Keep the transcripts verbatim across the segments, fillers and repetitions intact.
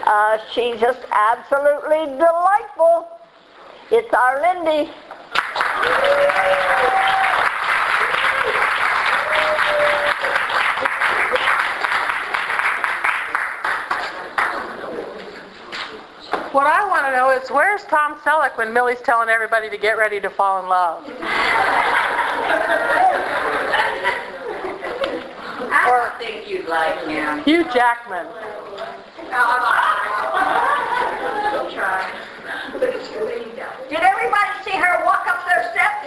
Uh, she's just absolutely delightful. It's our Lindy. What I want to know is, where's Tom Selleck when Millie's telling everybody to get ready to fall in love? I don't think you'd like him. Hugh Jackman. Did everybody see her walk up those steps?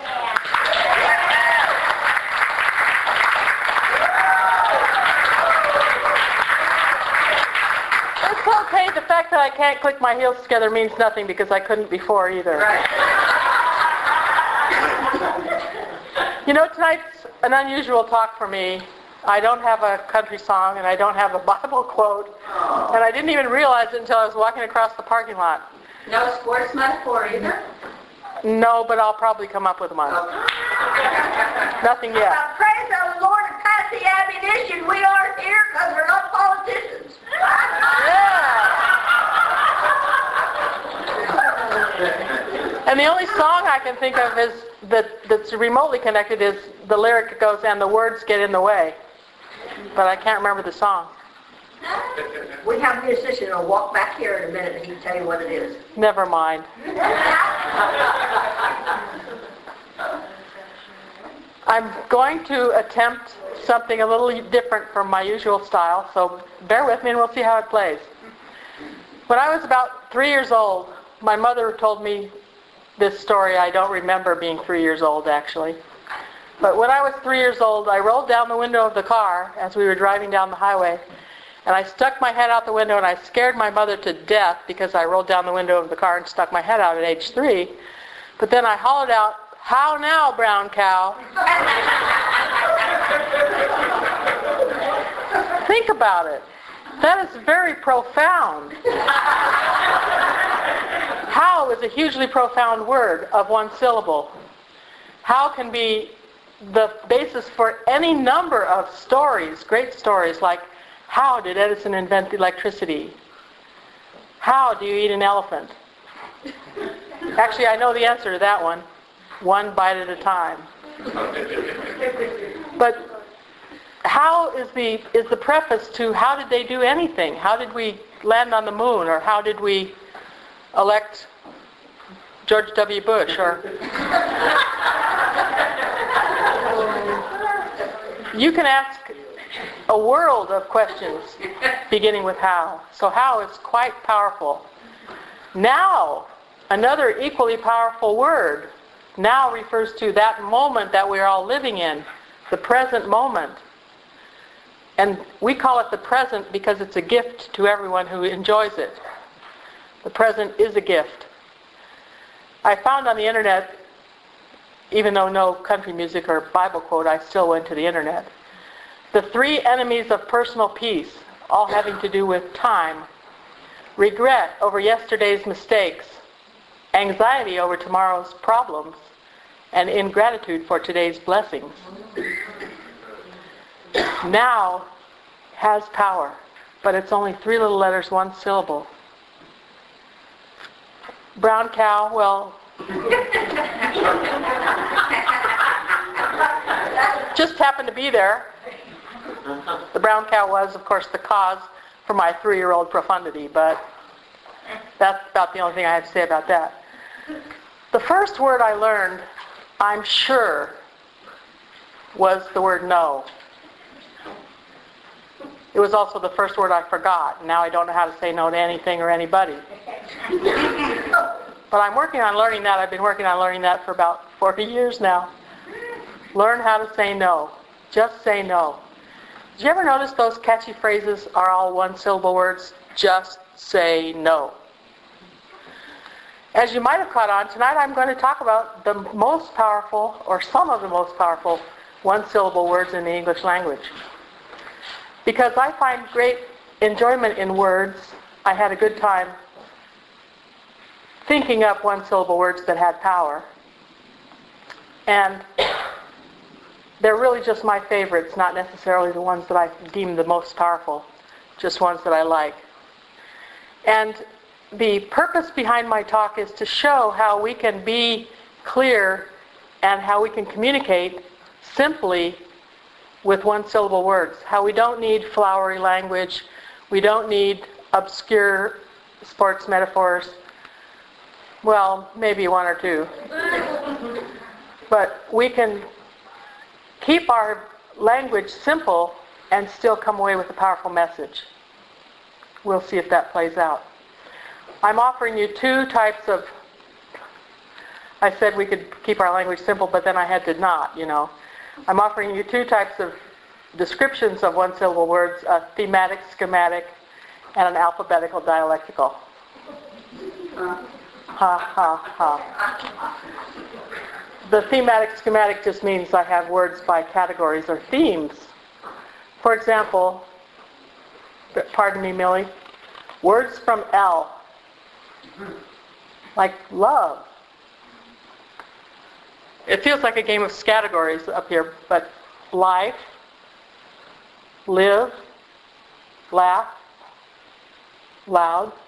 It's okay. The fact that I can't click my heels together means nothing because I couldn't before either. Right. You know, tonight's an unusual talk for me. I don't have a country song and I don't have a Bible quote. Oh. And I didn't even realize it until I was walking across the parking lot. No sports metaphor either? No, but I'll probably come up with one. Okay. Nothing yet. Well, praise the Lord and pass the ammunition. We aren't here because we're not politicians. Yeah. And the only song I can think of is that that's remotely connected is the lyric that goes, and the words get in the way. But I can't remember the song. We have a musician who'll walk back here in a minute and he can tell you what it is. Never mind. I'm going to attempt something a little different from my usual style, so bear with me and we'll see how it plays. When I was about three years old, my mother told me this story. I don't remember being three years old, actually. But when I was three years old, I rolled down the window of the car as we were driving down the highway, and I stuck my head out the window, and I scared my mother to death because I rolled down the window of the car and stuck my head out at age three. But then I hollered out, "How now, brown cow?" Think about it. That is very profound. How is a hugely profound word of one syllable. How can be the basis for any number of stories, great stories, like how did Edison invent electricity? How do you eat an elephant? Actually, I know the answer to that one. One bite at a time. But how is the is the preface to how did they do anything? How did we land on the moon? Or how did we elect George W. Bush? Or you can ask a world of questions beginning with how. So how is quite powerful. Now, another equally powerful word, now refers to that moment that we're all living in, the present moment. And we call it the present because it's a gift to everyone who enjoys it. The present is a gift. I found on the internet, even though no country music or Bible quote, I still went to the internet. The three enemies of personal peace, all having to do with time, regret over yesterday's mistakes, anxiety over tomorrow's problems, and ingratitude for today's blessings. Now has power, but it's only three little letters, one syllable. Brown cow, well, just happened to be there. The brown cow was, of course, the cause for my three-year-old profundity, but that's about the only thing I have to say about that. The first word I learned, I'm sure, was the word no. It was also the first word I forgot. Now I don't know how to say no to anything or anybody. But I'm working on learning that. I've been working on learning that for about forty years now. Learn how to say no. Just say no. Did you ever notice those catchy phrases are all one-syllable words? Just say no. As you might have caught on, tonight I'm going to talk about the most powerful, or some of the most powerful, one-syllable words in the English language. Because I find great enjoyment in words, I had a good time thinking up one-syllable words that had power. And they're really just my favorites, not necessarily the ones that I deem the most powerful, just ones that I like. And the purpose behind my talk is to show how we can be clear and how we can communicate simply with one-syllable words. How we don't need flowery language. We don't need obscure sports metaphors. Well, maybe one or two. But we can keep our language simple and still come away with a powerful message. We'll see if that plays out. I'm offering you two types of... I said we could keep our language simple, but then I had to not, you know. I'm offering you two types of descriptions of one-syllable words, a thematic, schematic, and an alphabetical dialectical. Ha, ha, ha. The thematic, schematic just means I have words by categories or themes. For example, pardon me, Millie, words from L, like love. It feels like a game of categories up here, but life, live, laugh, loud,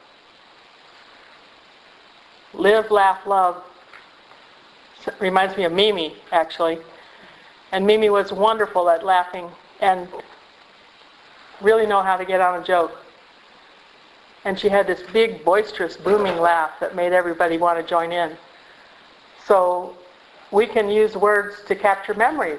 live, laugh, love. Reminds me of Mimi, actually. And Mimi was wonderful at laughing and really know how to get on a joke. And she had this big, boisterous, booming laugh that made everybody want to join in. So we can use words to capture memories.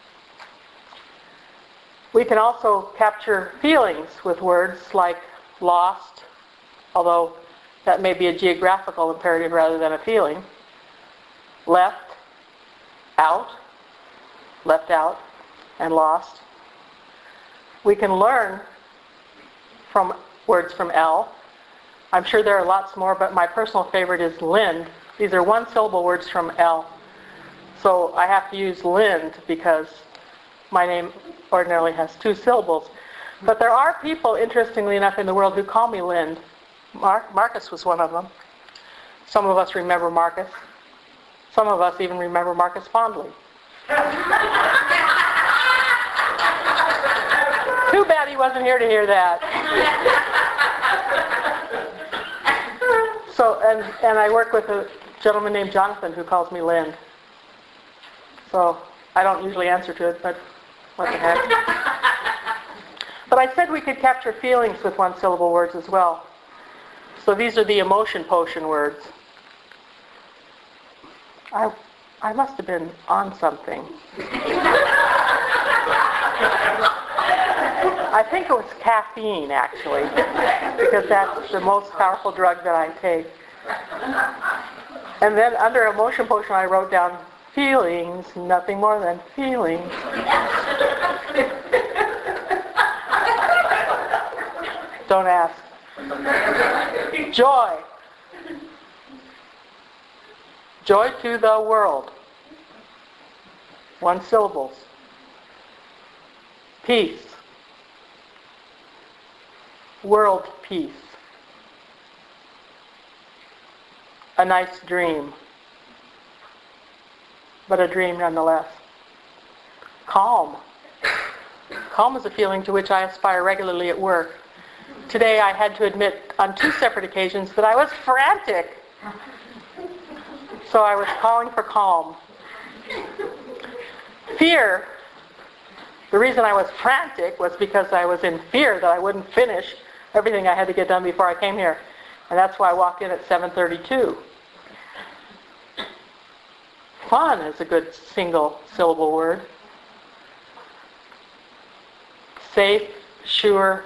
We can also capture feelings with words like lost, although that may be a geographical imperative rather than a feeling. Left, out, left out, and lost. We can learn from words from L. I'm sure there are lots more, but my personal favorite is Lind. These are one-syllable words from L. So I have to use Lind because my name ordinarily has two syllables. But there are people, interestingly enough, in the world who call me Lind. Mar- Marcus was one of them. Some of us remember Marcus. Some of us even remember Marcus fondly. Too bad he wasn't here to hear that. So, and, and I work with a gentleman named Jonathan who calls me Lind. So I don't usually answer to it, but what the heck. But I said we could capture feelings with one-syllable words as well. So these are the emotion potion words. I, I must have been on something. I think it was caffeine, actually, because that's the most powerful drug that I take. And then under emotion potion, I wrote down feelings, nothing more than feelings. Don't ask. Joy. Joy to the world. One syllables. Peace. World peace. A nice dream. But a dream nonetheless. Calm. Calm is a feeling to which I aspire regularly at work. Today I had to admit on two separate occasions that I was frantic. So I was calling for calm. Fear. The reason I was frantic was because I was in fear that I wouldn't finish everything I had to get done before I came here. And that's why I walked in at seven thirty-two. Fun is a good single syllable word. Safe, sure.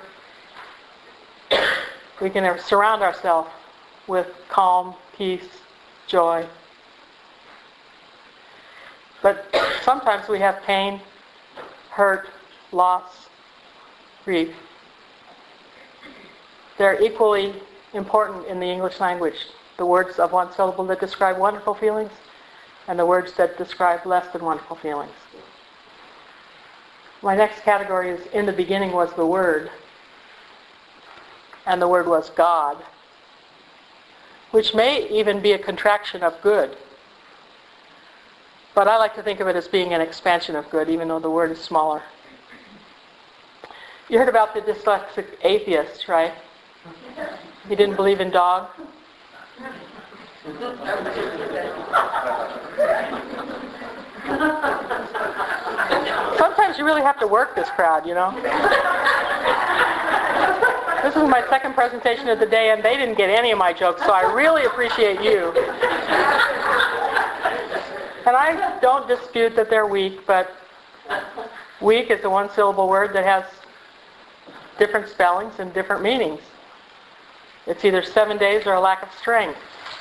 We can surround ourselves with calm, peace, joy. But sometimes we have pain, hurt, loss, grief. They're equally important in the English language. The words of one syllable that describe wonderful feelings and the words that describe less than wonderful feelings. My next category is in the beginning was the Word. And the word was God, which may even be a contraction of good. But I like to think of it as being an expansion of good, even though the word is smaller. You heard about the dyslexic atheist, right? He didn't believe in dog. Sometimes you really have to work this crowd, you know. This is my second presentation of the day, and they didn't get any of my jokes, so I really appreciate you. And I don't dispute that they're weak, but weak is a one-syllable word that has different spellings and different meanings. It's either seven days or a lack of strength.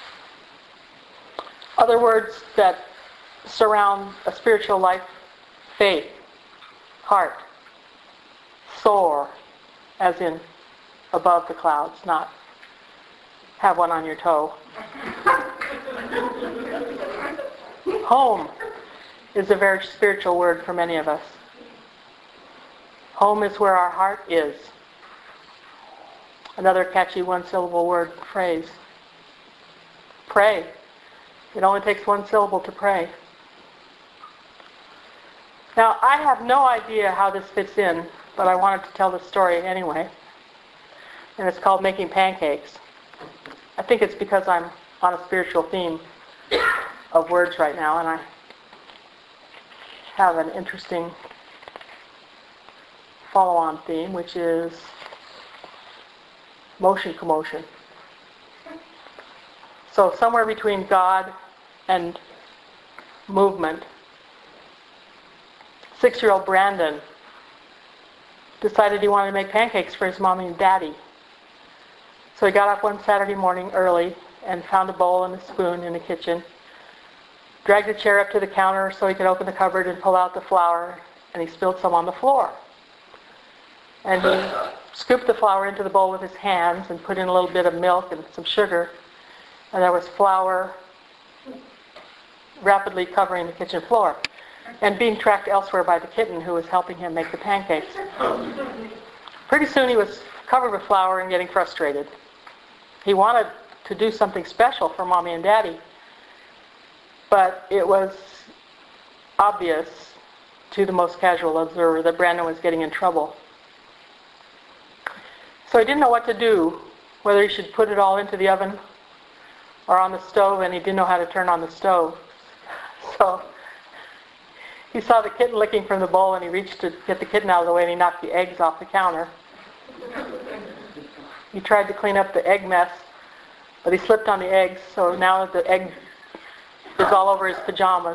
Other words that surround a spiritual life: faith, heart, soar, as in above the clouds, not have one on your toe. Home is a very spiritual word for many of us. Home is where our heart is. Another catchy one-syllable word phrase. Pray. It only takes one syllable to pray. Now, I have no idea how this fits in, but I wanted to tell this story anyway. And it's called Making Pancakes. I think it's because I'm on a spiritual theme of words right now, and I have an interesting follow-on theme, which is motion commotion. So somewhere between God and movement, six-year-old Brandon decided he wanted to make pancakes for his mommy and daddy. So he got up one Saturday morning early and found a bowl and a spoon in the kitchen, dragged a chair up to the counter so he could open the cupboard and pull out the flour, and he spilled some on the floor. And he scooped the flour into the bowl with his hands and put in a little bit of milk and some sugar, and there was flour rapidly covering the kitchen floor and being tracked elsewhere by the kitten who was helping him make the pancakes. Pretty soon he was covered with flour and getting frustrated. He wanted to do something special for Mommy and Daddy, but it was obvious to the most casual observer that Brandon was getting in trouble. So he didn't know what to do, whether he should put it all into the oven or on the stove, and he didn't know how to turn on the stove. So he saw the kitten licking from the bowl, and he reached to get the kitten out of the way, and he knocked the eggs off the counter. He tried to clean up the egg mess, but he slipped on the eggs, so now the egg is all over his pajamas.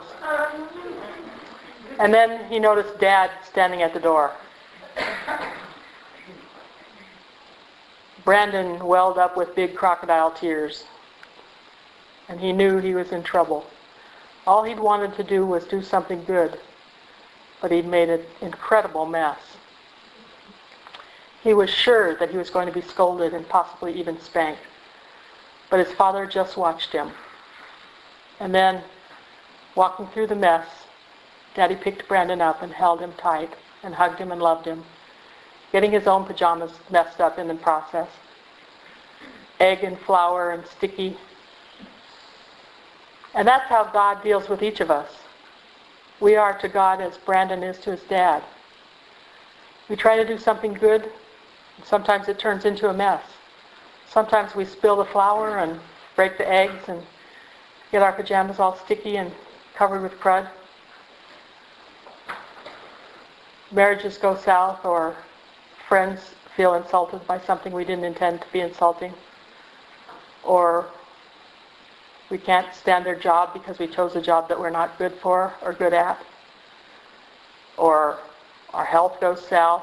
And then he noticed Dad standing at the door. Brandon welled up with big crocodile tears, and he knew he was in trouble. All he'd wanted to do was do something good, but he'd made an incredible mess. He was sure that he was going to be scolded and possibly even spanked, but his father just watched him. And then, walking through the mess, Daddy picked Brandon up and held him tight and hugged him and loved him, getting his own pajamas messed up in the process. Egg and flour and sticky. And that's how God deals with each of us. We are to God as Brandon is to his dad. We try to do something good, and sometimes it turns into a mess. Sometimes we spill the flour and break the eggs and get our pajamas all sticky and covered with crud. Marriages go south, or friends feel insulted by something we didn't intend to be insulting. Or we can't stand their job because we chose a job that we're not good for or good at. Or our health goes south.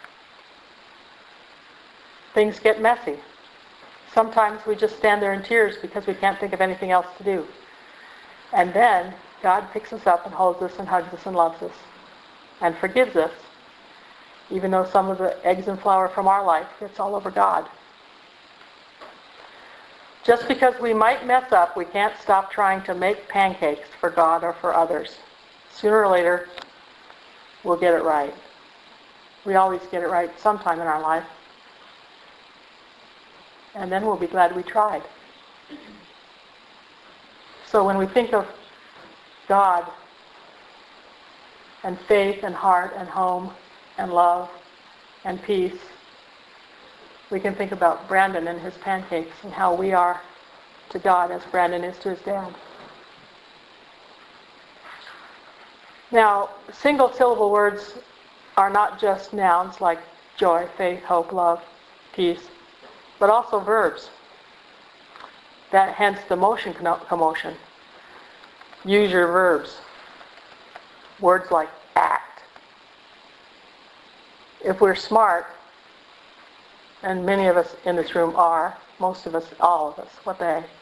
Things get messy. Sometimes we just stand there in tears because we can't think of anything else to do. And then God picks us up and holds us and hugs us and loves us and forgives us, even though some of the eggs and flour from our life gets all over God. Just because we might mess up, we can't stop trying to make pancakes for God or for others. Sooner or later, we'll get it right. We always get it right sometime in our life. And then we'll be glad we tried. So when we think of God and faith and heart and home and love and peace we can think about Brandon and his pancakes and how we are to God as Brandon is to his dad. Now, single syllable words are not just nouns like joy, faith, hope, love, peace, but also verbs. That hence the motion commotion. Use your verbs. Words like act. If we're smart, and many of us in this room are, most of us, all of us, what the heck?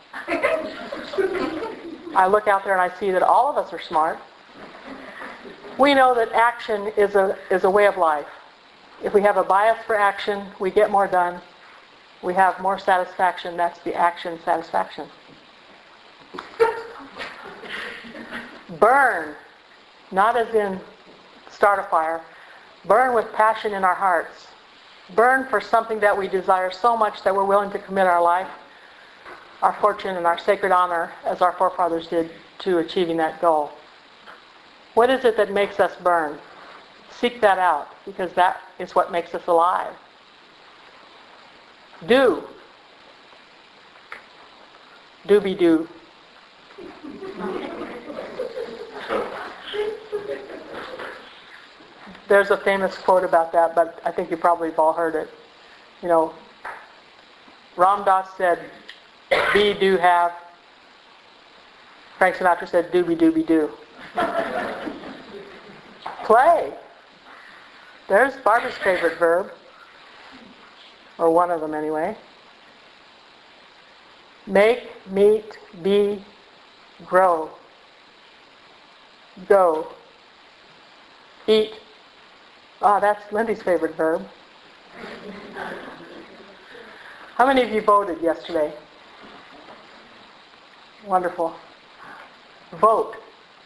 I look out there and I see that all of us are smart. We know that action is a is a way of life. If we have a bias for action, we get more done. We have more satisfaction. That's the action satisfaction. Burn, not as in start a fire. Burn with passion in our hearts. Burn for something that we desire so much that we're willing to commit our life, our fortune, and our sacred honor, as our forefathers did, to achieving that goal. What is it that makes us burn? Seek that out, because that is what makes us alive. Do. Doobie-doo. There's a famous quote about that, but I think you probably have all heard it. You know, Ram Dass said, be, do, have. Frank Sinatra said, doobie-doobie-doo. Play. There's Barbara's favorite verb. Or one of them anyway. Make, meet, be, grow. Go. Eat. Ah, that's Lindy's favorite verb. How many of you voted yesterday? Wonderful. Vote.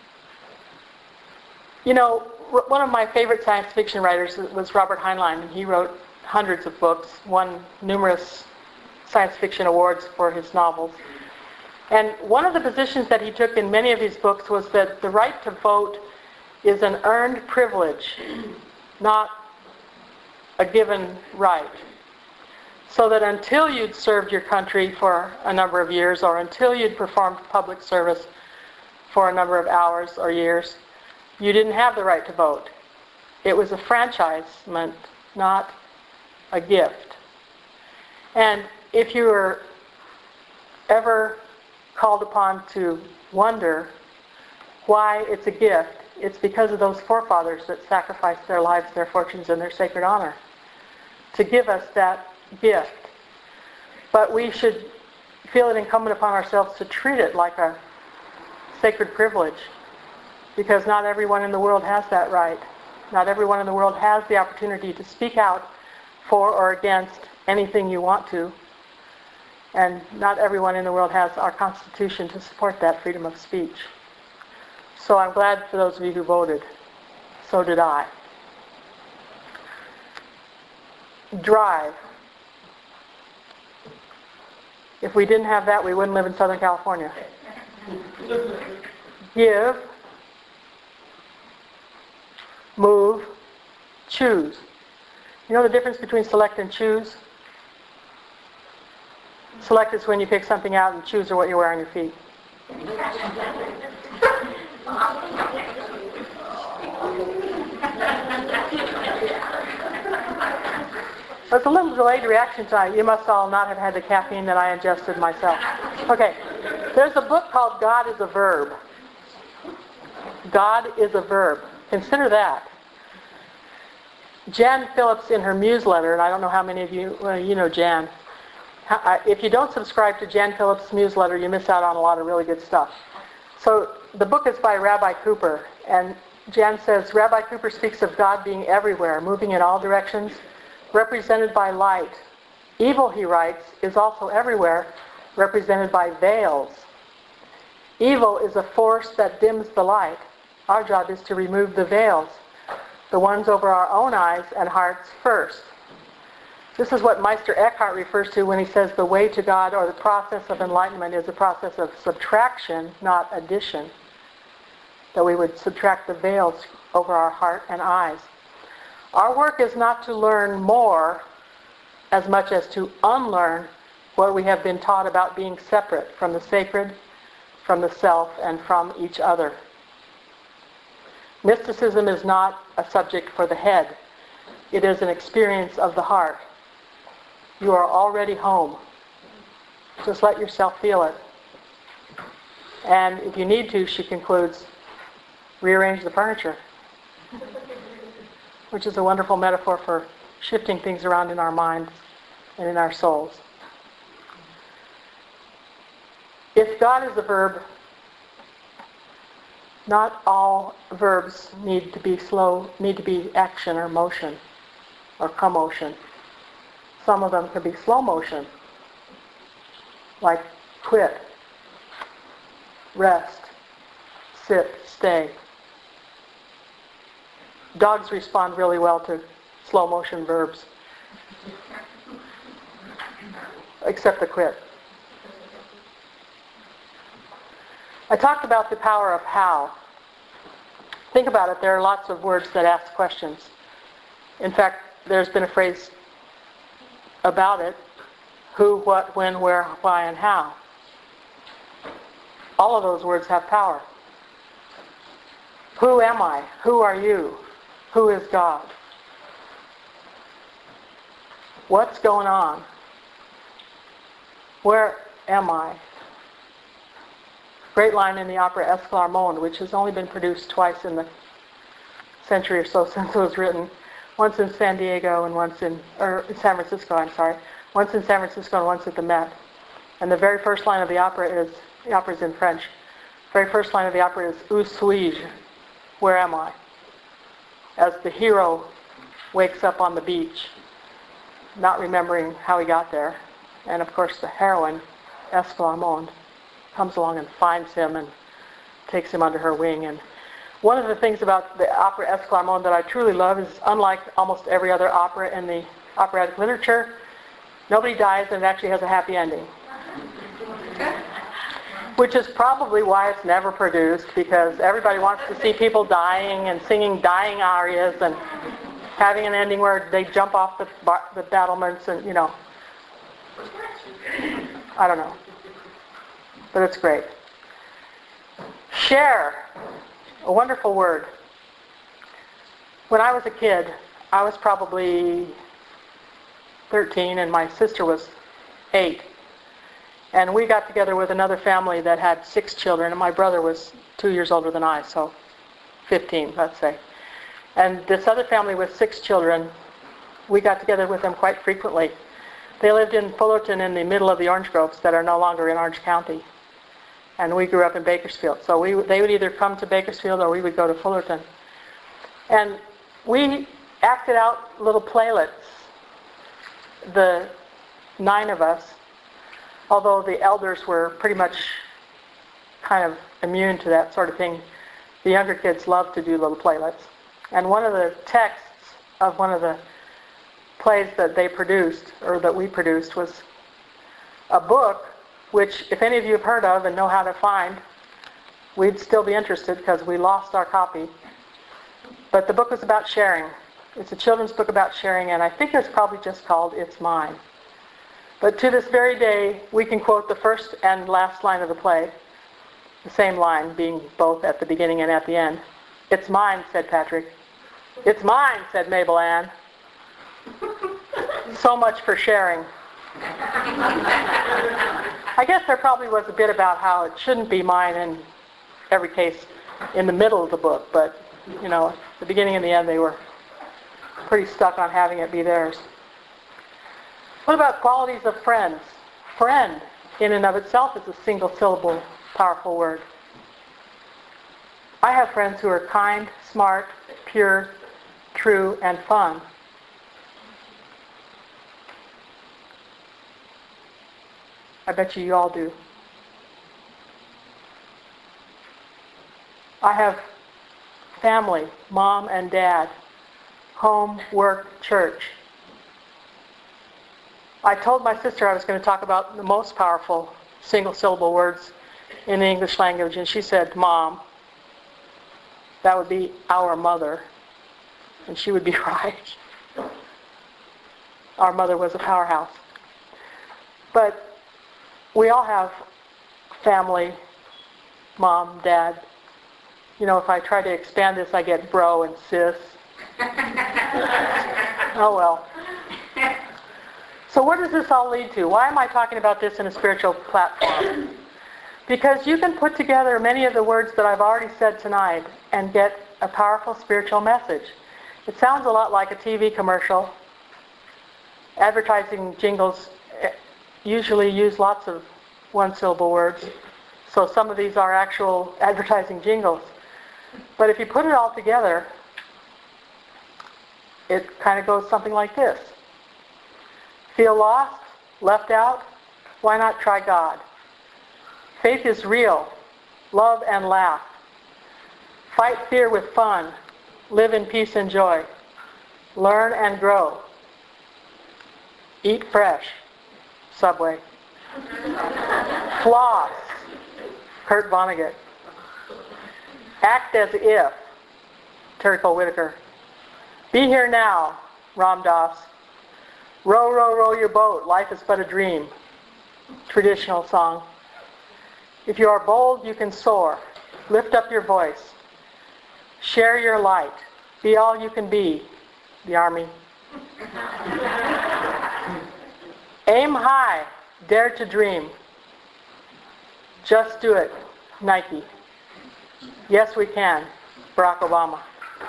You know, one of my favorite science fiction writers was Robert Heinlein, and he wrote hundreds of books, won numerous science fiction awards for his novels. And one of the positions that he took in many of his books was that the right to vote is an earned privilege, not a given right. So that until you'd served your country for a number of years, or until you'd performed public service for a number of hours or years, you didn't have the right to vote. It was a franchisement, not a gift. And if you were ever called upon to wonder why it's a gift, it's because of those forefathers that sacrificed their lives, their fortunes, and their sacred honor to give us that gift. But we should feel it incumbent upon ourselves to treat it like a sacred privilege, because not everyone in the world has that right. Not everyone in the world has the opportunity to speak out for or against anything you want to. And not everyone in the world has our Constitution to support that freedom of speech. So I'm glad for those of you who voted. So did I. Drive. If we didn't have that, we wouldn't live in Southern California. Give. Move. Choose. You know the difference between select and choose? Select is when you pick something out, and choose are what you wear on your feet. It's a little delayed reaction time. You must all not have had the caffeine that I ingested myself. Okay. There's a book called God is a Verb. God is a Verb. Consider that. Jan Phillips, in her newsletter, and I don't know how many of you, well, you know Jan. If you don't subscribe to Jan Phillips' newsletter, you miss out on a lot of really good stuff. So the book is by Rabbi Cooper, and Jan says, Rabbi Cooper speaks of God being everywhere, moving in all directions, represented by light. Evil, he writes, is also everywhere, represented by veils. Evil is a force that dims the light. Our job is to remove the veils, the ones over our own eyes and hearts first. This is what Meister Eckhart refers to when he says the way to God, or the process of enlightenment, is a process of subtraction, not addition. That we would subtract the veils over our heart and eyes. Our work is not to learn more, as much as to unlearn what we have been taught about being separate from the sacred, from the self, and from each other. Mysticism is not a subject for the head. It is an experience of the heart. You are already home. Just let yourself feel it. And if you need to, she concludes, rearrange the furniture, which is a wonderful metaphor for shifting things around in our minds and in our souls. If God is a verb, not all verbs need to be slow, need to be action or motion or commotion. Some of them can be slow motion, like quit, rest, sit, stay. Dogs respond really well to slow motion verbs, except the quit. I talked about the power of how. Think about it. There are lots of words that ask questions. In fact, there's been a phrase about it: who, what, when, where, why, and how. All of those words have power. Who am I? Who are you? Who is God? What's going on? Where am I? Great line in the opera Esclarmonde, which has only been produced twice in the century or so since it was written. Once in San Diego and once in, or in San Francisco, I'm sorry. Once in San Francisco and once at the Met. And the very first line of the opera is, the opera is in French. The very first line of the opera is, Où suis-je? Where am I? As the hero wakes up on the beach, not remembering how he got there. And of course the heroine, Esclarmonde, comes along and finds him and takes him under her wing. And one of the things about the opera Esclarmonde that I truly love is, unlike almost every other opera in the operatic literature, nobody dies and it actually has a happy ending. Which is probably why it's never produced, because everybody wants to see people dying and singing dying arias and having an ending where they jump off the, bar- the battlements and, you know. I don't know. But it's great. Share. A wonderful word. When I was a kid, I was probably thirteen and my sister was eight. And we got together with another family that had six children, and my brother was two years older than I, so fifteen, let's say. And this other family with six children, we got together with them quite frequently. They lived in Fullerton in the middle of the orange groves that are no longer in Orange County. And we grew up in Bakersfield. So we, they would either come to Bakersfield or we would go to Fullerton. And we acted out little playlets, the nine of us, although the elders were pretty much kind of immune to that sort of thing. The younger kids loved to do little playlets. And one of the texts of one of the plays that they produced, or that we produced, was a book which, if any of you have heard of and know how to find, we'd still be interested because we lost our copy. But the book was about sharing. It's a children's book about sharing, and I think it's probably just called It's Mine. But to this very day, we can quote the first and last line of the play, the same line being both at the beginning and at the end. It's mine, said Patrick. It's mine, said Mabel Ann. So much for sharing. I guess there probably was a bit about how it shouldn't be mine in every case in the middle of the book, but, you know, the beginning and the end, they were pretty stuck on having it be theirs. What about qualities of friends? Friend, in and of itself, is a single syllable, powerful word. I have friends who are kind, smart, pure, true, and fun. I bet you you all do. I have family, mom and dad, home, work, church. I told my sister I was going to talk about the most powerful single-syllable words in the English language, and she said, Mom. That would be our mother. And she would be right. our mother was a powerhouse. But we all have family, mom, dad. You know, if I try to expand this, I get bro and sis. Oh well. So where does this all lead to? Why am I talking about this in a spiritual platform? Because you can put together many of the words that I've already said tonight and get a powerful spiritual message. It sounds a lot like a T V commercial. Advertising jingles usually use lots of one-syllable words. So some of these are actual advertising jingles. But if you put it all together, it kind of goes something like this. Feel lost? Left out? Why not try God? Faith is real. Love and laugh. Fight fear with fun. Live in peace and joy. Learn and grow. Eat fresh. Subway. Floss. Kurt Vonnegut. Act as if. Terry Cole Whitaker. Be here now. Ram Dass. Row, row, row your boat. Life is but a dream. Traditional song. If you are bold, you can soar. Lift up your voice. Share your light. Be all you can be. The Army. Aim high. Dare to dream. Just do it. Nike. Yes, we can. Barack Obama.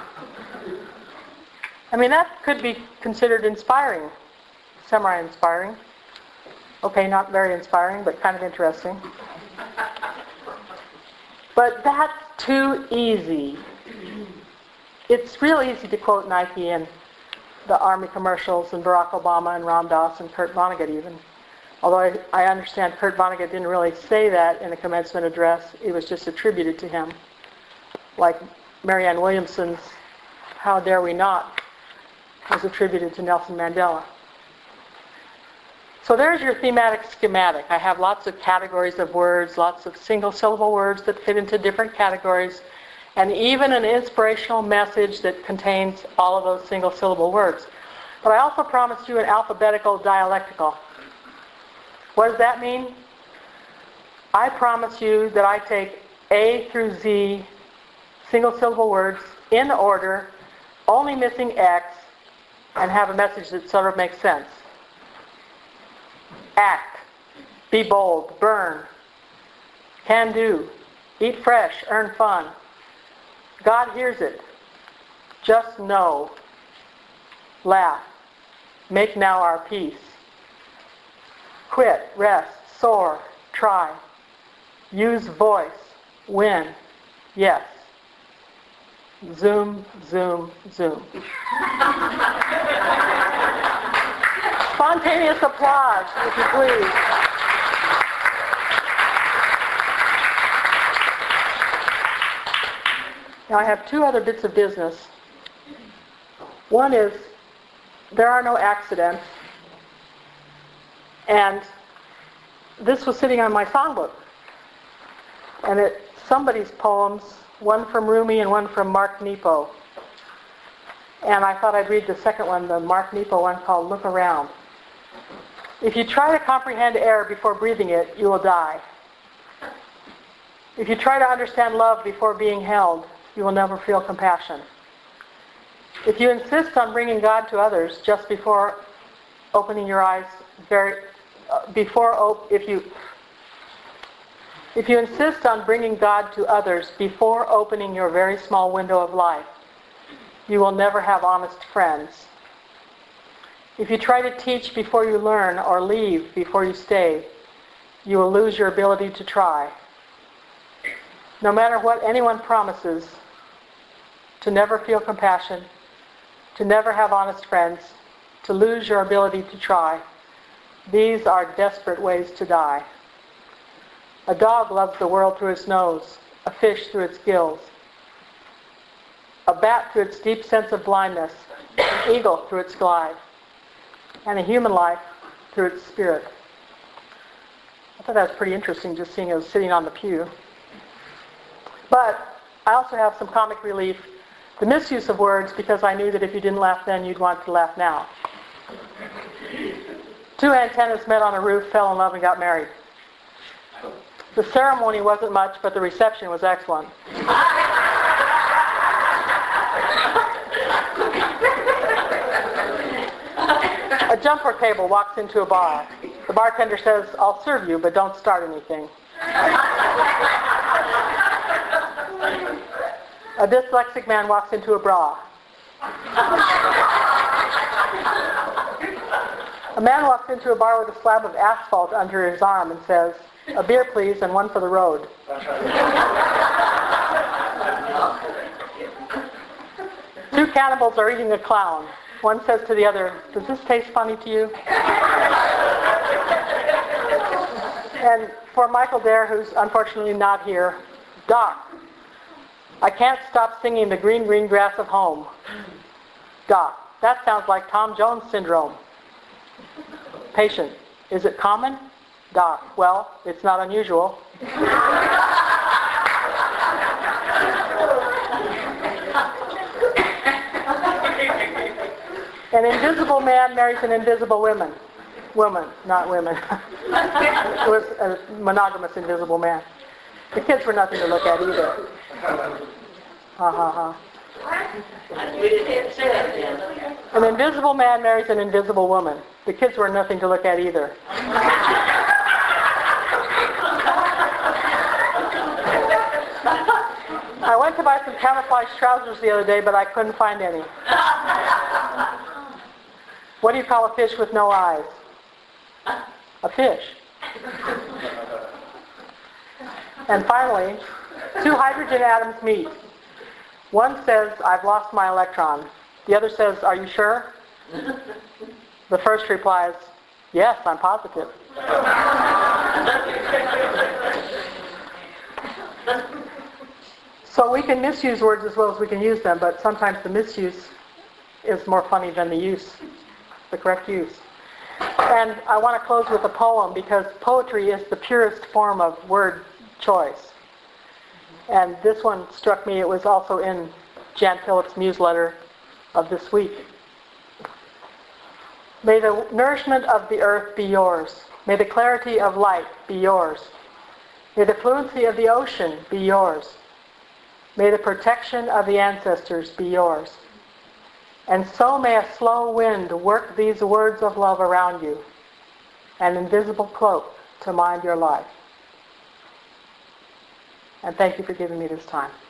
I mean, that could be considered inspiring. Semi-inspiring. Okay, not very inspiring, but kind of interesting. But that's too easy. It's real easy to quote Nike and the Army commercials and Barack Obama and Ram Dass and Kurt Vonnegut even. Although I, I understand Kurt Vonnegut didn't really say that in the commencement address. It was just attributed to him. Like Marianne Williamson's How Dare We Not was attributed to Nelson Mandela. So there's your thematic schematic. I have lots of categories of words, lots of single-syllable words that fit into different categories, and even an inspirational message that contains all of those single-syllable words. But I also promised you an alphabetical dialectical. What does that mean? I promise you that I take A through Z single-syllable words in order, only missing X, and have a message that sort of makes sense. Act, be bold, burn, can do, eat fresh, earn fun. God hears it. Just know. Laugh. Make now our peace. Quit, rest, soar, try. Use voice, win, yes. Zoom, zoom, zoom. Spontaneous applause, if you please. Now I have two other bits of business. One is, there are no accidents. And this was sitting on my songbook. And it's somebody's poems, one from Rumi and one from Mark Nepo. And I thought I'd read the second one, the Mark Nepo one called Look Around. If you try to comprehend air before breathing it, you will die. If you try to understand love before being held, you will never feel compassion. If you insist on bringing God to others just before opening your eyes, very uh, before op- if you if you insist on bringing God to others before opening your very small window of life, you will never have honest friends. If you try to teach before you learn or leave before you stay, you will lose your ability to try. No matter what anyone promises, to never feel compassion, to never have honest friends, to lose your ability to try, these are desperate ways to die. A dog loves the world through its nose, a fish through its gills, a bat through its deep sense of blindness, an eagle through its glide, and a human life through its spirit. I thought that was pretty interesting, just seeing it was sitting on the pew. But I also have some comic relief, the misuse of words, because I knew that if you didn't laugh then, you'd want to laugh now. Two antennas met on a roof, fell in love, and got married. The ceremony wasn't much, but the reception was excellent. A jumper cable walks into a bar. The bartender says, "I'll serve you, but don't start anything." A dyslexic man walks into a bra. A man walks into a bar with a slab of asphalt under his arm and says, "A beer, please, and one for the road." Two cannibals are eating a clown. One says to the other, "Does this taste funny to you?" And for Michael Dare, who's unfortunately not here, "Doc, I can't stop singing the green, green grass of home." "Doc, that sounds like Tom Jones syndrome." Patient, "Is it common?" "Doc, well, it's not unusual." An invisible man marries an invisible woman. Woman, not women. It was a monogamous invisible man. The kids were nothing to look at either. Ha ha ha. An invisible man marries an invisible woman. The kids were nothing to look at either. I went to buy some camouflage trousers the other day, but I couldn't find any. What do you call a fish with no eyes? A fish. And finally, two hydrogen atoms meet. One says, "I've lost my electron." The other says, "Are you sure?" The first replies, "Yes, I'm positive." So we can misuse words as well as we can use them, but sometimes the misuse is more funny than the use, the correct use. And I want to close with a poem because poetry is the purest form of word choice. And this one struck me. It was also in Jan Phillips' newsletter of this week. May the nourishment of the earth be yours. May the clarity of light be yours. May the fluency of the ocean be yours. May the protection of the ancestors be yours. And so may a slow wind work these words of love around you, an invisible cloak to mind your life. And thank you for giving me this time.